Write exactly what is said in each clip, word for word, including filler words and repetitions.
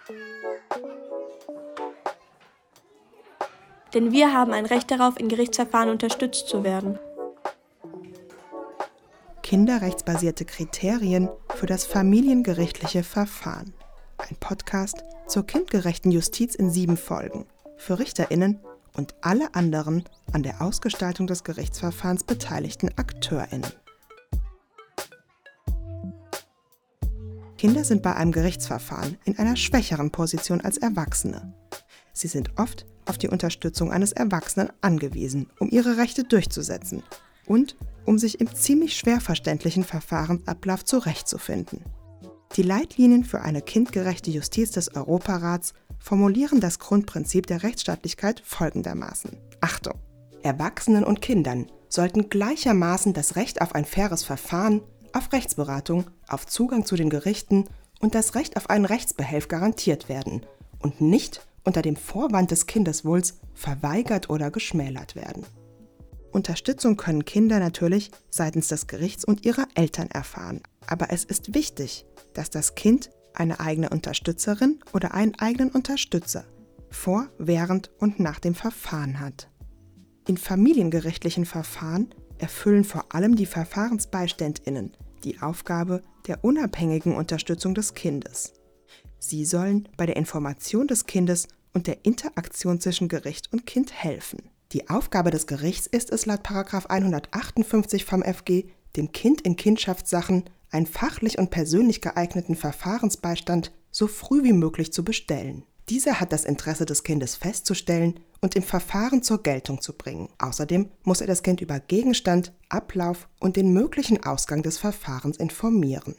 Denn wir haben ein Recht darauf, in Gerichtsverfahren unterstützt zu werden. Kinderrechtsbasierte Kriterien für das familiengerichtliche Verfahren. Ein Podcast zur kindgerechten Justiz in sieben Folgen. Für RichterInnen und alle anderen an der Ausgestaltung des Gerichtsverfahrens beteiligten AkteurInnen. Kinder sind bei einem Gerichtsverfahren in einer schwächeren Position als Erwachsene. Sie sind oft auf die Unterstützung eines Erwachsenen angewiesen, um ihre Rechte durchzusetzen und um sich im ziemlich schwer verständlichen Verfahrensablauf zurechtzufinden. Die Leitlinien für eine kindgerechte Justiz des Europarats formulieren das Grundprinzip der Rechtsstaatlichkeit folgendermaßen. Achtung! Erwachsenen und Kindern sollten gleichermaßen das Recht auf ein faires Verfahren, auf Rechtsberatung, auf Zugang zu den Gerichten und das Recht auf einen Rechtsbehelf garantiert werden und nicht unter dem Vorwand des Kindeswohls verweigert oder geschmälert werden. Unterstützung können Kinder natürlich seitens des Gerichts und ihrer Eltern erfahren. Aber es ist wichtig, dass das Kind eine eigene Unterstützerin oder einen eigenen Unterstützer vor, während und nach dem Verfahren hat. In familiengerichtlichen Verfahren erfüllen vor allem die VerfahrensbeistandInnen die Aufgabe der unabhängigen Unterstützung des Kindes. Sie sollen bei der Information des Kindes und der Interaktion zwischen Gericht und Kind helfen. Die Aufgabe des Gerichts ist es laut Paragraph hundertachtundfünfzig VamFG, dem Kind in Kindschaftssachen einen fachlich und persönlich geeigneten Verfahrensbeistand so früh wie möglich zu bestellen. Dieser hat das Interesse des Kindes festzustellen und im Verfahren zur Geltung zu bringen. Außerdem muss er das Kind über Gegenstand, Ablauf und den möglichen Ausgang des Verfahrens informieren.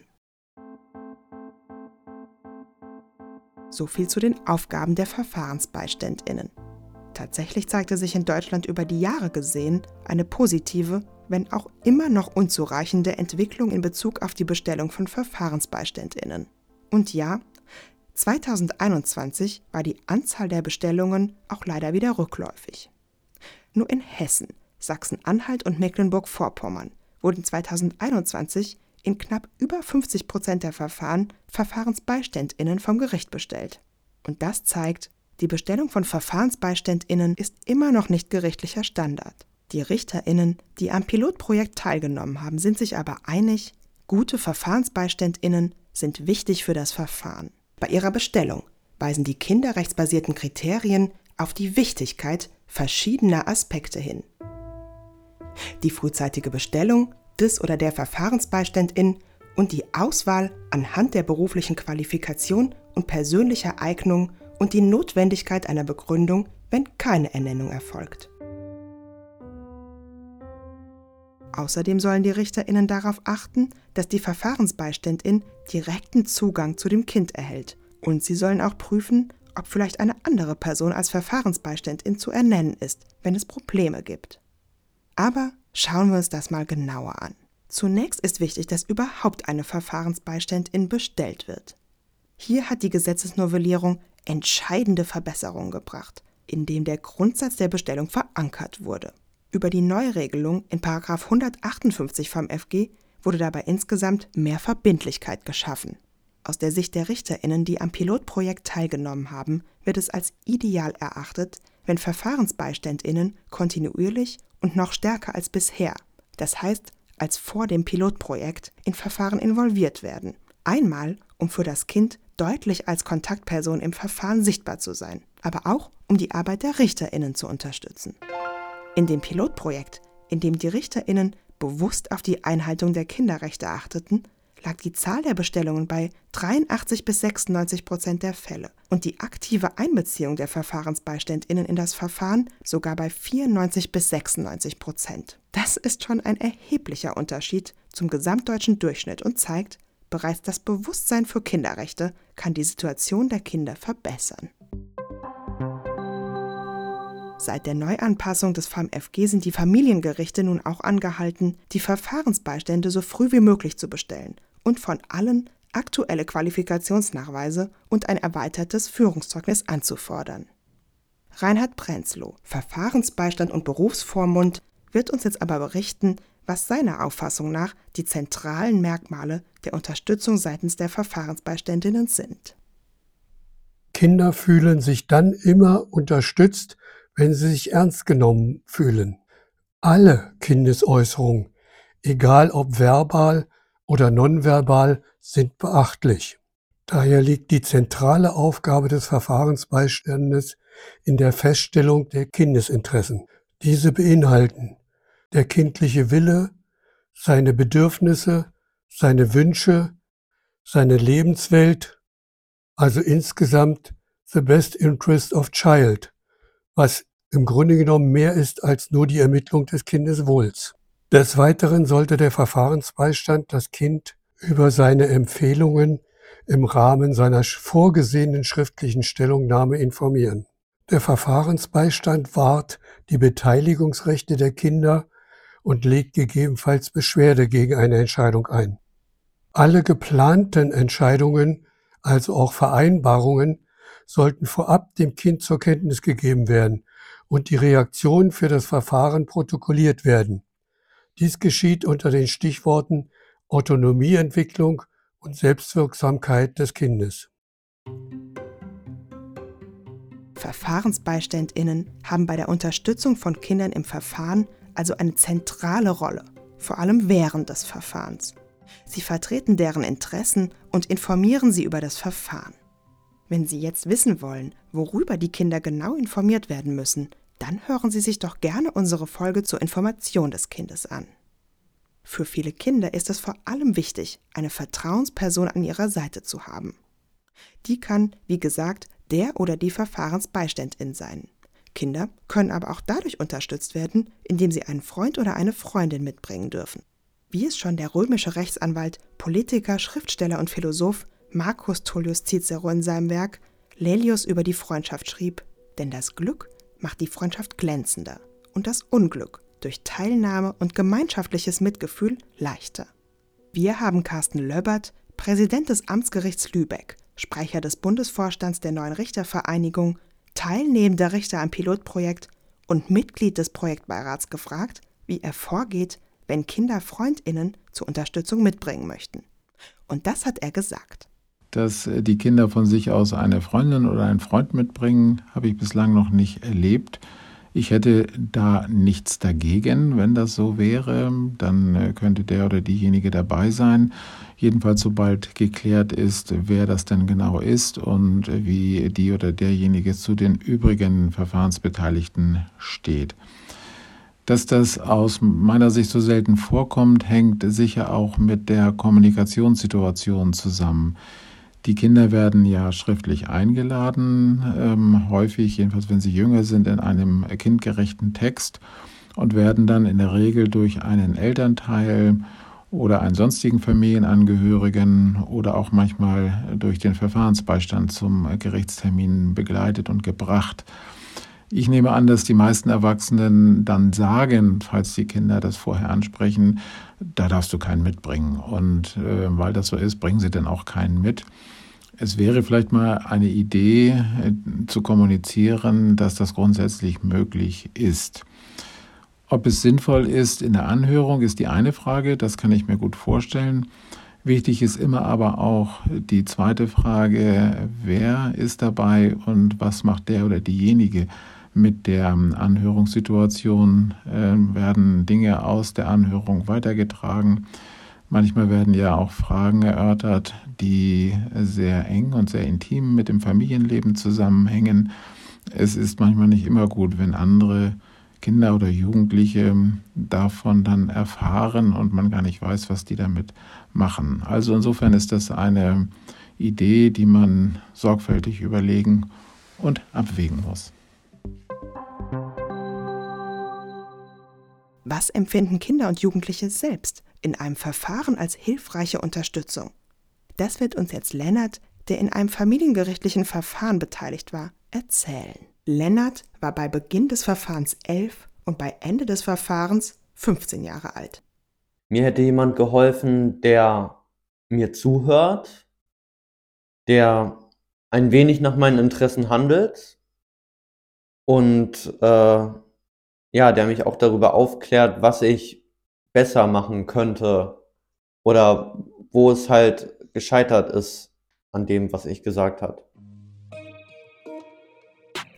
So viel zu den Aufgaben der VerfahrensbeistandInnen. Tatsächlich zeigte sich in Deutschland über die Jahre gesehen eine positive, wenn auch immer noch unzureichende Entwicklung in Bezug auf die Bestellung von VerfahrensbeistandInnen. Und ja, zweitausendeinundzwanzig war die Anzahl der Bestellungen auch leider wieder rückläufig. Nur in Hessen, Sachsen-Anhalt und Mecklenburg-Vorpommern wurden zweitausendeinundzwanzig in knapp über fünfzig Prozent der Verfahren VerfahrensbeistandInnen vom Gericht bestellt. Und das zeigt, die Bestellung von VerfahrensbeistandInnen ist immer noch nicht gerichtlicher Standard. Die RichterInnen, die am Pilotprojekt teilgenommen haben, sind sich aber einig, gute VerfahrensbeistandInnen sind wichtig für das Verfahren. Bei ihrer Bestellung weisen die kinderrechtsbasierten Kriterien auf die Wichtigkeit verschiedener Aspekte hin. Die frühzeitige Bestellung des oder der Verfahrensbeistandin und die Auswahl anhand der beruflichen Qualifikation und persönlicher Eignung und die Notwendigkeit einer Begründung, wenn keine Ernennung erfolgt. Außerdem sollen die RichterInnen darauf achten, dass die Verfahrensbeistandin direkten Zugang zu dem Kind erhält. Und sie sollen auch prüfen, ob vielleicht eine andere Person als Verfahrensbeistandin zu ernennen ist, wenn es Probleme gibt. Aber schauen wir uns das mal genauer an. Zunächst ist wichtig, dass überhaupt eine Verfahrensbeistandin bestellt wird. Hier hat die Gesetzesnovellierung entscheidende Verbesserungen gebracht, indem der Grundsatz der Bestellung verankert wurde. Über die Neuregelung in Paragraph hundertachtundfünfzig VamFG wurde dabei insgesamt mehr Verbindlichkeit geschaffen. Aus der Sicht der RichterInnen, die am Pilotprojekt teilgenommen haben, wird es als ideal erachtet, wenn VerfahrensbeistandInnen kontinuierlich und noch stärker als bisher, das heißt als vor dem Pilotprojekt, in Verfahren involviert werden. Einmal, um für das Kind deutlich als Kontaktperson im Verfahren sichtbar zu sein, aber auch, um die Arbeit der RichterInnen zu unterstützen. In dem Pilotprojekt, in dem die RichterInnen bewusst auf die Einhaltung der Kinderrechte achteten, lag die Zahl der Bestellungen bei dreiundachtzig bis sechsundneunzig Prozent der Fälle und die aktive Einbeziehung der VerfahrensbeistandInnen in das Verfahren sogar bei vierundneunzig bis sechsundneunzig Prozent. Das ist schon ein erheblicher Unterschied zum gesamtdeutschen Durchschnitt und zeigt, bereits das Bewusstsein für Kinderrechte kann die Situation der Kinder verbessern. Seit der Neuanpassung des VamFG sind die Familiengerichte nun auch angehalten, die Verfahrensbeistände so früh wie möglich zu bestellen und von allen aktuelle Qualifikationsnachweise und ein erweitertes Führungszeugnis anzufordern. Reinhard Prenzlow, Verfahrensbeistand und Berufsvormund, wird uns jetzt aber berichten, was seiner Auffassung nach die zentralen Merkmale der Unterstützung seitens der Verfahrensbeiständinnen sind. Kinder fühlen sich dann immer unterstützt, wenn sie sich ernst genommen fühlen. Alle Kindesäußerungen, egal ob verbal oder nonverbal, sind beachtlich. Daher liegt die zentrale Aufgabe des Verfahrensbeistandes in der Feststellung der Kindesinteressen. Diese beinhalten der kindliche Wille, seine Bedürfnisse, seine Wünsche, seine Lebenswelt, also insgesamt the best interest of child, was im Grunde genommen mehr ist als nur die Ermittlung des Kindeswohls. Des Weiteren sollte der Verfahrensbeistand das Kind über seine Empfehlungen im Rahmen seiner vorgesehenen schriftlichen Stellungnahme informieren. Der Verfahrensbeistand wahrt die Beteiligungsrechte der Kinder und legt gegebenenfalls Beschwerde gegen eine Entscheidung ein. Alle geplanten Entscheidungen, also auch Vereinbarungen, sollten vorab dem Kind zur Kenntnis gegeben werden und die Reaktionen für das Verfahren protokolliert werden. Dies geschieht unter den Stichworten Autonomieentwicklung und Selbstwirksamkeit des Kindes. VerfahrensbeistandInnen haben bei der Unterstützung von Kindern im Verfahren also eine zentrale Rolle, vor allem während des Verfahrens. Sie vertreten deren Interessen und informieren sie über das Verfahren. Wenn Sie jetzt wissen wollen, worüber die Kinder genau informiert werden müssen, dann hören Sie sich doch gerne unsere Folge zur Information des Kindes an. Für viele Kinder ist es vor allem wichtig, eine Vertrauensperson an ihrer Seite zu haben. Die kann, wie gesagt, der oder die Verfahrensbeiständin sein. Kinder können aber auch dadurch unterstützt werden, indem sie einen Freund oder eine Freundin mitbringen dürfen. Wie es schon der römische Rechtsanwalt, Politiker, Schriftsteller und Philosoph Marcus Tullius Cicero in seinem Werk Laelius über die Freundschaft schrieb: Denn das Glück macht die Freundschaft glänzender und das Unglück durch Teilnahme und gemeinschaftliches Mitgefühl leichter. Wir haben Carsten Löbbert, Präsident des Amtsgerichts Lübeck, Sprecher des Bundesvorstands der Neuen Richtervereinigung, teilnehmender Richter am Pilotprojekt und Mitglied des Projektbeirats gefragt, wie er vorgeht, wenn Kinder FreundInnen zur Unterstützung mitbringen möchten. Und das hat er gesagt. Dass die Kinder von sich aus eine Freundin oder einen Freund mitbringen, habe ich bislang noch nicht erlebt. Ich hätte da nichts dagegen, wenn das so wäre. Dann könnte der oder diejenige dabei sein. Jedenfalls sobald geklärt ist, wer das denn genau ist und wie die oder derjenige zu den übrigen Verfahrensbeteiligten steht. Dass das aus meiner Sicht so selten vorkommt, hängt sicher auch mit der Kommunikationssituation zusammen. Die Kinder werden ja schriftlich eingeladen, ähm, häufig, jedenfalls wenn sie jünger sind, in einem kindgerechten Text und werden dann in der Regel durch einen Elternteil oder einen sonstigen Familienangehörigen oder auch manchmal durch den Verfahrensbeistand zum Gerichtstermin begleitet und gebracht. Ich nehme an, dass die meisten Erwachsenen dann sagen, falls die Kinder das vorher ansprechen, da darfst du keinen mitbringen. Und äh, weil das so ist, bringen sie dann auch keinen mit. Es wäre vielleicht mal eine Idee äh, zu kommunizieren, dass das grundsätzlich möglich ist. Ob es sinnvoll ist in der Anhörung, ist die eine Frage, das kann ich mir gut vorstellen. Wichtig ist immer aber auch die zweite Frage, wer ist dabei und was macht der oder diejenige mit der Anhörungssituation? Äh, werden Dinge aus der Anhörung weitergetragen? Manchmal werden ja auch Fragen erörtert, die sehr eng und sehr intim mit dem Familienleben zusammenhängen. Es ist manchmal nicht immer gut, wenn andere Kinder oder Jugendliche davon dann erfahren und man gar nicht weiß, was die damit machen. Also insofern ist das eine Idee, die man sorgfältig überlegen und abwägen muss. Was empfinden Kinder und Jugendliche selbst in einem Verfahren als hilfreiche Unterstützung? Das wird uns jetzt Lennart, der in einem familiengerichtlichen Verfahren beteiligt war, erzählen. Lennart war bei Beginn des Verfahrens elf und bei Ende des Verfahrens fünfzehn Jahre alt. Mir hätte jemand geholfen, der mir zuhört, der ein wenig nach meinen Interessen handelt und äh, ja, der mich auch darüber aufklärt, was ich besser machen könnte oder wo es halt gescheitert ist an dem, was ich gesagt habe.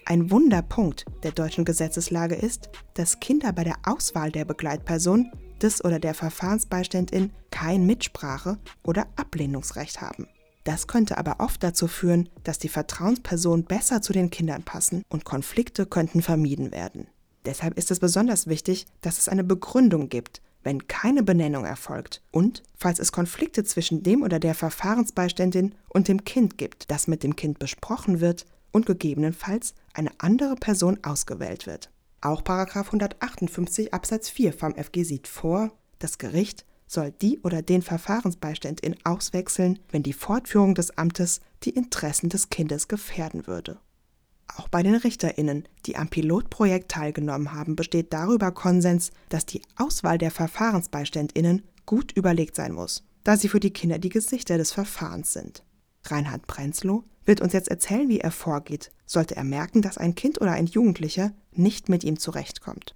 Ein Wunderpunkt der deutschen Gesetzeslage ist, dass Kinder bei der Auswahl der Begleitperson des oder der Verfahrensbeiständin kein Mitsprache- oder Ablehnungsrecht haben. Das könnte aber oft dazu führen, dass die Vertrauenspersonen besser zu den Kindern passen und Konflikte könnten vermieden werden. Deshalb ist es besonders wichtig, dass es eine Begründung gibt, wenn keine Benennung erfolgt und, falls es Konflikte zwischen dem oder der Verfahrensbeiständin und dem Kind gibt, dass mit dem Kind besprochen wird und gegebenenfalls eine andere Person ausgewählt wird. Auch Paragraph hundertachtundfünfzig Absatz vier vom F G sieht vor, das Gericht soll die oder den Verfahrensbeiständin auswechseln, wenn die Fortführung des Amtes die Interessen des Kindes gefährden würde. Auch bei den RichterInnen, die am Pilotprojekt teilgenommen haben, besteht darüber Konsens, dass die Auswahl der VerfahrensbeistandInnen gut überlegt sein muss, da sie für die Kinder die Gesichter des Verfahrens sind. Reinhard Prenzlow wird uns jetzt erzählen, wie er vorgeht, sollte er merken, dass ein Kind oder ein Jugendlicher nicht mit ihm zurechtkommt.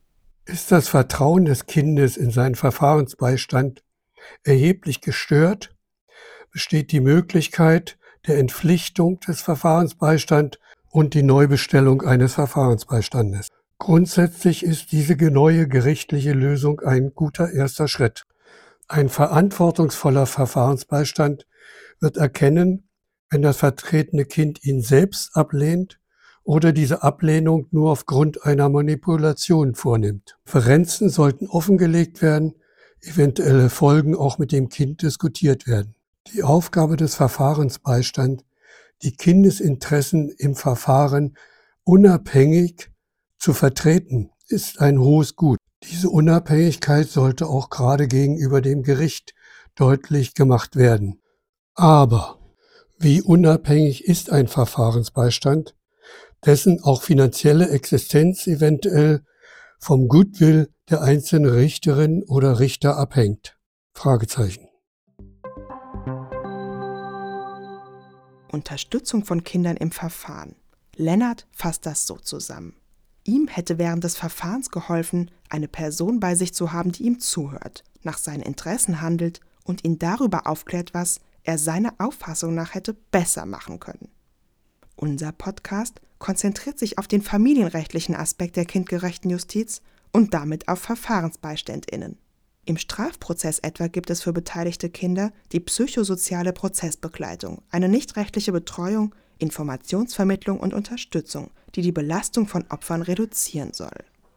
Ist das Vertrauen des Kindes in seinen Verfahrensbeistand erheblich gestört, besteht die Möglichkeit der Entpflichtung des Verfahrensbeistands und die Neubestellung eines Verfahrensbeistandes. Grundsätzlich ist diese neue gerichtliche Lösung ein guter erster Schritt. Ein verantwortungsvoller Verfahrensbeistand wird erkennen, wenn das vertretene Kind ihn selbst ablehnt oder diese Ablehnung nur aufgrund einer Manipulation vornimmt. Differenzen sollten offengelegt werden, eventuelle Folgen auch mit dem Kind diskutiert werden. Die Aufgabe des Verfahrensbeistands, die Kindesinteressen im Verfahren unabhängig zu vertreten, ist ein hohes Gut. Diese Unabhängigkeit sollte auch gerade gegenüber dem Gericht deutlich gemacht werden. Aber wie unabhängig ist ein Verfahrensbeistand, dessen auch finanzielle Existenz eventuell vom Goodwill der einzelnen Richterin oder Richter abhängt? Fragezeichen. Unterstützung von Kindern im Verfahren. Lennart fasst das so zusammen. Ihm hätte während des Verfahrens geholfen, eine Person bei sich zu haben, die ihm zuhört, nach seinen Interessen handelt und ihn darüber aufklärt, was er seiner Auffassung nach hätte besser machen können. Unser Podcast konzentriert sich auf den familienrechtlichen Aspekt der kindgerechten Justiz und damit auf VerfahrensbeistandInnen. Im Strafprozess etwa gibt es für beteiligte Kinder die psychosoziale Prozessbegleitung, eine nichtrechtliche Betreuung, Informationsvermittlung und Unterstützung, die die Belastung von Opfern reduzieren soll.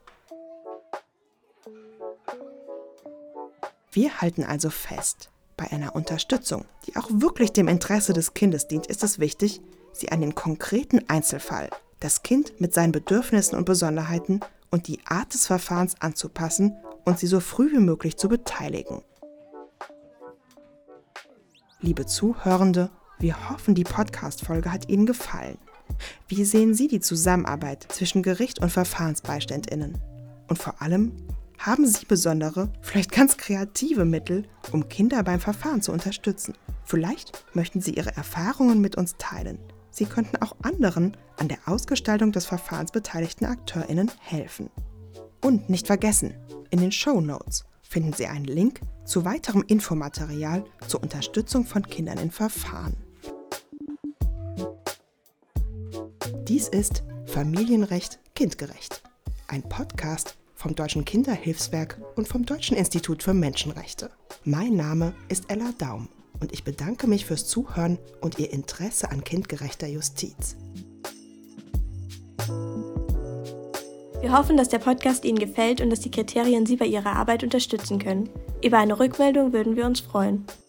Wir halten also fest, bei einer Unterstützung, die auch wirklich dem Interesse des Kindes dient, ist es wichtig, sie an den konkreten Einzelfall, das Kind mit seinen Bedürfnissen und Besonderheiten und die Art des Verfahrens anzupassen und sie so früh wie möglich zu beteiligen. Liebe Zuhörende, wir hoffen, die Podcast-Folge hat Ihnen gefallen. Wie sehen Sie die Zusammenarbeit zwischen Gericht und VerfahrensbeistandInnen? Und vor allem, haben Sie besondere, vielleicht ganz kreative Mittel, um Kinder beim Verfahren zu unterstützen? Vielleicht möchten Sie Ihre Erfahrungen mit uns teilen. Sie könnten auch anderen an der Ausgestaltung des Verfahrens beteiligten AkteurInnen helfen. Und nicht vergessen, in den Shownotes finden Sie einen Link zu weiterem Infomaterial zur Unterstützung von Kindern in Verfahren. Dies ist Familienrecht kindgerecht, ein Podcast vom Deutschen Kinderhilfswerk und vom Deutschen Institut für Menschenrechte. Mein Name ist Ella Daum und ich bedanke mich fürs Zuhören und Ihr Interesse an kindgerechter Justiz. Wir hoffen, dass der Podcast Ihnen gefällt und dass die Kriterien Sie bei Ihrer Arbeit unterstützen können. Über eine Rückmeldung würden wir uns freuen.